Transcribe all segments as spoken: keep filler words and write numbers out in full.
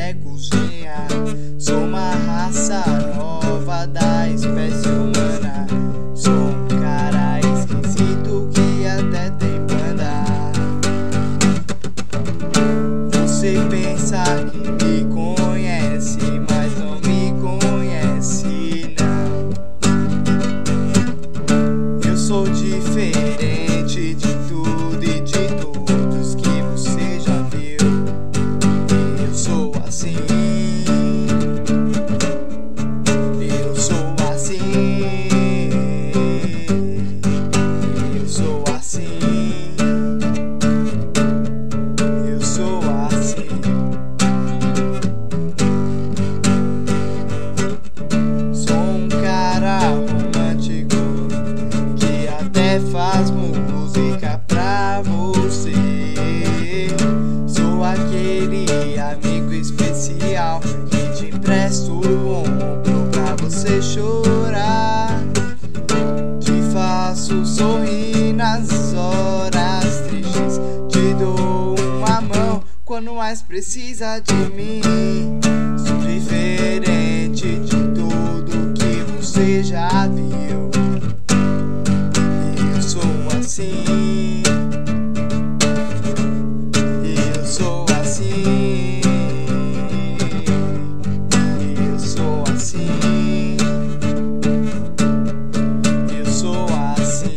é cozinha. Sou uma raça nova da espécie humana. Sou um cara esquisito que até tem banda. Você pensa que me conhece, mas não me conhece não. Eu sou diferente de tudo e de todos que você já viu. Eu sou assim. Eu sou assim. Eu sou assim. Eu sou assim. Sou um cara romântico que até faz música pra você. Sou aquele amigo especial que te empresto o ombro pra você chorar. Te faço sorrir nas horas tristes. Te dou uma mão quando mais precisa de mim. Sou diferente de tudo que você já viu. Eu sou assim. Eu sou assim. Eu sou assim. Eu sou assim.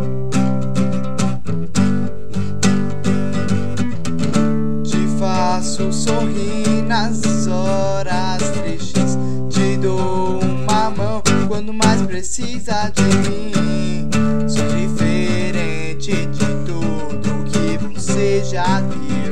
Te faço sorrir nas horas tristes. Te dou uma mão quando mais precisa de mim. Sou diferente de tudo que você já viu.